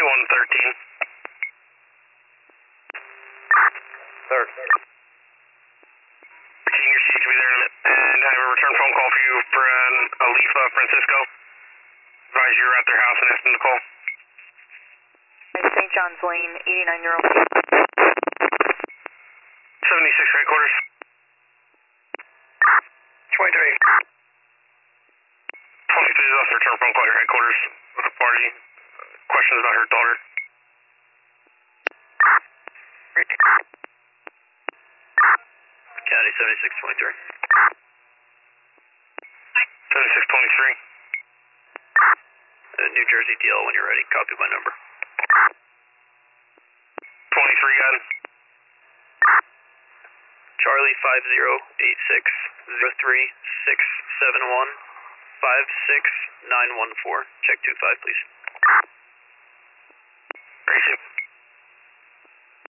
2113. Third. Your seat to be there in a minute. And I have a return phone call for you for Alifa Francisco. Advise you're at their house and ask them to call. St. John's Lane, 89-year-old. 76 headquarters. 23. 23 is also return phone call your headquarters with a party. Questions about her daughter. County 7623. 7623. New Jersey DL when you're ready. Copy my number. 23 got it. Charlie 50860367156914. Check 25, please. Very soon.